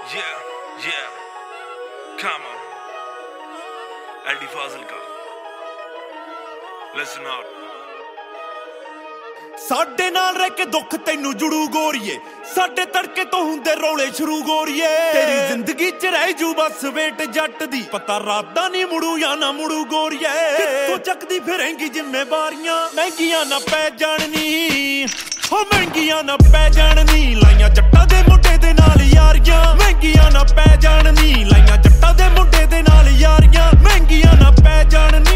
Yeah, come on. Eddie Fazilka. Listen up. ਸਾਡੇ ਨਾਲ ਰਹਿ ਕੇ ਦੁੱਖ ਤੈਨੂੰ ਜੁੜੂ ਗੋਰੀਏ, ਸਾਡੇ ਤੜਕੇ ਤੋਂ ਹੁੰਦੇ ਰੌਲੇ ਸ਼ੁਰੂ ਗੋਰੀਏ। ਤੇਰੀ ਜ਼ਿੰਦਗੀ ਚ ਰਹਿ ਜੂ ਬਸ ਵੇਟ ਜੱਟ ਦੀ, ਪਤਾ ਰਾਤਾਂ ਨਹੀਂ ਮੁੜੂ ਜਾਂ ਨਾ ਮੁੜੂ ਗੋਰੀਏ। ਕਿੱਥੋਂ ਚੱਕਦੀ ਫਿਰੇਂਗੀ ਜ਼ਿੰਮੇਵਾਰੀਆਂ, ਮਹਿੰਗੀਆਂ ਨਾ ਪੈ ਜਾਣਨੀ ਹੋ ਮਹਿੰਗੀਆਂ ਨਾ ਪੈ ਜਾਣਨੀ। ਲਾਈਆਂ ਜੱਟਾਂ ਦੇ ਮੁੰਡੇ ਦੇ ਨਾਲ ਯਾਰੀਆਂ, ਮਹਿੰਗੀਆਂ ਨਾ ਪੈ ਜਾਣਨੀ। ਲਾਈਆਂ ਜੱਟਾਂ ਦੇ ਮੁੰਡੇ ਦੇ ਨਾਲ ਯਾਰੀਆਂ, ਮਹਿੰਗੀਆਂ ਨਾ ਪੈ ਜਾਣਨੀ।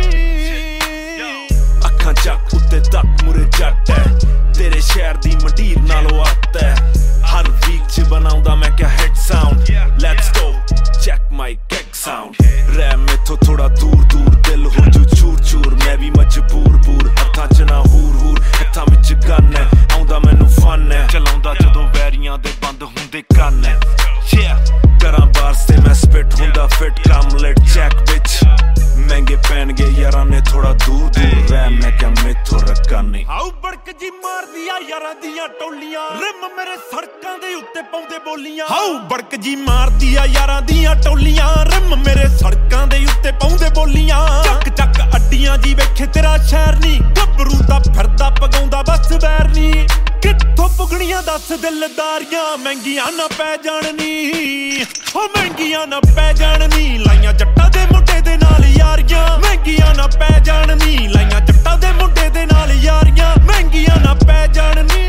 ਅੱਖਾਂ ਚੱਕ ਉੱਤੇ ਤੱਕ ਮੁਰੇ ਜੱਟ ਹੈ, ਤੇਰੇ ਸ਼ਹਿਰ ਦੀ ਮੰਡੀਰ ਨਾਲੋਂ ਅੱਤ ਹੈ। ਹਰ ਵੀਕ ਚ ਬਣਾਉਂਦਾ ਮੈਂ ਕਿਆ hit sound. Let's go check my kick sound. ਰਹਿ ਮੈਥੋਂ ਥੋੜਾ ਦੂਰ ਦੂਰ, ਦਿਲ ਹੋ ਜੂ ਚੂਰ ਚੂਰ। ਮੈਂ ਵੀ ਮਜਬੂਰ ਬੂਰ, ਹੱਥਾਂ ਚ ਨਾ ਹੂਰ ਹੂਰ, ਹੱਥਾਂ ਵਿੱਚ ਗਨ ਹੈ। ਆਉਂਦਾ ਮੈਨੂੰ ਫਨ ਹੈ, ਚਲਾਉਂਦਾ ਜਦੋਂ ਵੈਰੀਆਂ ਦੇ ਬੰਦ ਹੁੰਦੇ ਕੰਨ ਹੈ। ਕਰਾਂ ਬਾਰਸ ਤੇ ਮੈਂ ਸਪਿਟ ਹੁੰਦਾ ਫਿਟ, ਕੰਮ ਲੈਟ ਚੈੱਕ ਵਿੱਚ ਮਹਿੰਗੇ ਪੈਣਗੇ ਯਾਰਾਂ ਨੇ ਥੋੜਾ ਦੂਰ ਦੂਰ। ਰਹਿ ਮੈਂ ਕਿਹਾ ਮੈਥੋਂ ਰੱਖਾ ਨਹੀਂ। ਆਉ ਬੜਕ ਜੀ ਮਾਰਦੀ ਆ ਯਾਰਾਂ ਦੀਆਂ ਟੋਲੀਆਂ, ਰਿਮ ਮੇਰੇ ਸੜਕਾਂ ਦੇ ਉੱਤੇ ਪਾਉਂਦੇ ਬੋਲੀਆਂ। ਆਉ ਬੜਕ ਜੀ ਮਾਰਦੀ ਆ ਯਾਰਾਂ ਦੀਆਂ ਟੋਲੀਆਂ, ਰਿਮ ਮੇਰੇ ਸੜਕਾਂ ਦੇ ਉੱਤੇ ਪਾਉਂਦੇ ਬੋਲੀਆਂ। ਚੱਕ ਚੱਕ ਅੱਡੀਆਂ ਜੀ ਵੇਖੇ ਤੇਰਾ ਸ਼ਹਿਰ ਨੀ, ਗੱਭਰੂ ਦਾ ਫਿਰਦਾ ਪਗਾਉਂਦਾ ਬਸ ਵੈਰ ਨੀ। ਕਿੱਥੋਂ ਪੁਗਣੀਆਂ ਦੱਸ ਦਿਲਦਾਰੀਆਂ, ਮਹਿੰਗੀਆਂ ਨਾ ਪੈ ਜਾਣਨੀ ਹੋ ਮਹਿੰਗੀਆਂ ਨਾ ਪੈ ਜਾਣਨੀ। ਲਾਈਆਂ ਜੱਟਾਂ ਦੇ ਮੁੰਡੇ ਦੇ ਨਾਲ ਯਾਰੀਆਂ, ਮਹਿੰਗੀਆਂ ਨਾ ਪੈ ਜਾਣਨੀ। ਲਾਈਆਂ ਜੱਟਾਂ ਦੇ ਮੁੰਡੇ ਦੇ ਨਾਲ ਯਾਰੀਆਂ, ਮਹਿੰਗੀਆਂ ਨਾ ਪੈ ਜਾਣਨੀ।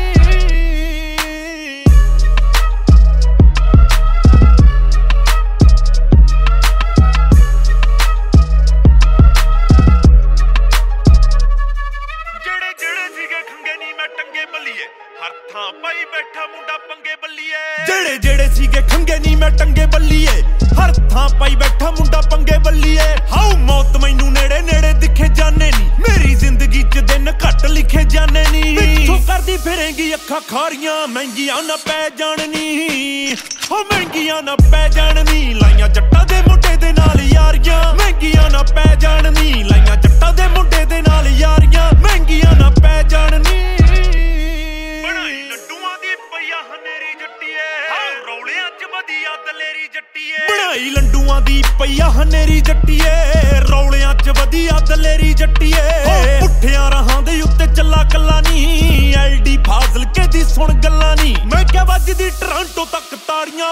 ਜਿਹੜੇ ਜਿਹੜੇ ਸੀਗੇ ਖੰਗੇ ਨੀ ਮੈਂ ਟੰਗੇ ਬੱਲੀਏ, ਹਰ ਥਾਂ ਪਾਈ ਬੈਠਾ ਮੁੰਡਾ ਪੰਗੇ ਬੱਲੀਏ। ਜਿਹੜੇ ਜਿਹੜੇ ਸੀਗੇ ਖੰਗੇ ਨੀ ਮੈਂ ਟੰਗੇ ਬੱਲੀਏ, ਹਰ ਥਾਂ ਪਾਈ ਬੈਠਾ ਮੁੰਡਾ ਪੰਗੇ ਬੱਲੀਏ। ਹਾਉ ਮੌਤ ਮੈਨੂੰ ਨੇੜੇ ਨੇੜੇ ਦਿਖੇ ਜਾਣੇ ਨੀ, ਮੇਰੀ ਜ਼ਿੰਦਗੀ ਚ ਦਿਨ ਘੱਟ ਲਿਖੇ ਜਾਣੇ ਨੀ। ਪਿੱਛੋਂ ਕਰਦੀ ਫਿਰੇਂਗੀ ਅੱਖਾਂ ਖਾਰੀਆਂ, ਮਹਿੰਗੀਆਂ ਨਾ ਪੈ ਜਾਣਨੀ ਹੋ ਮਹਿੰਗੀਆਂ ਨਾ ਪੈ ਜਾਣਨੀ। ਲਾਈਆਂ ਜੱਟਾਂ ਦੇ ਮੁੰਡੇ ਦੇ ਨਾਲ ਯਾਰੀਆਂ, ਮਹਿੰਗੀਆਂ ਨਾ ਪੈ ਜਾਣਨੀ। ਲਾਈਆਂ ਜੱਟਾਂ ਦੇ ਮੁੰਡੇ ਦੇ ਨਾਲ ਯਾਰੀਆਂ, ਮਹਿੰਗੀਆਂ ਨਾ ਪੈ ਜਾਣਨੀ। ਬਣਾਈ ਲੱਡੂਆਂ ਦੀ ਪਈਆ ਹਨੇਰੀ ਜੱਟੀਏ, ਰੌਲਿਆਂ ਚ ਵਧੀਆ ਦਲੇਰੀ ਜੱਟੀਏ। ਬਣਾਈ ਲੰਡੂਆਂ ਦੀ ਪਈਆ ਹਨੇਰੀ ਜੱਟੀਏ, ਰੌਲਿਆਂ ਚ ਵਧੀਆ ਦਲੇਰੀ ਜੱਟੀਏ। ਪੁੱਠਿਆਂ ਰਾਹਾਂ ਦੇ ਉੱਤੇ ਚੱਲਾ ਕੱਲਾ ਨੀ, ਐਲਡੀ ਫਾਜ਼ਿਲਕੇ ਦੀ ਸੁਣ ਗੱਲਾਂ ਨੀ। ਮੈਂ ਕਿਹਾ ਵੱਜਦੀ ਟੋਰਾਂਟੋ ਤੱਕ ਤਾੜੀਆਂ।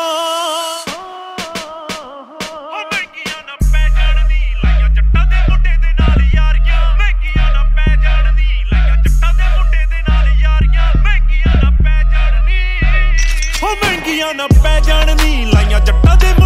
ਮਹਿੰਗੀਆਂ ਨਾ ਪੈ ਜਾਣਨੀ, ਲਾਈਆਂ ਜੱਟਾਂ ਦੇ ਮੁੰਡੇ ਦੇ ਨਾਲ ਯਾਰੀਆਂ, ਮਹਿੰਗੀਆਂ ਨਾ ਪੈ ਜਾਣਨੀ। ਲਾਈਆਂ ਜੱਟਾਂ ਦੇ ਮੁੰਡੇ ਦੇ ਨਾਲ ਯਾਰੀਆਂ, ਮਹਿੰਗੀਆਂ ਨਾ ਪੈ ਜਾਣਨੀ ਹੋ ਮਹਿੰਗੀਆਂ ਨਾ ਪੈ ਜਾਣਨੀ। ਲਾਈਆਂ ਜੱਟਾਂ ਦੇ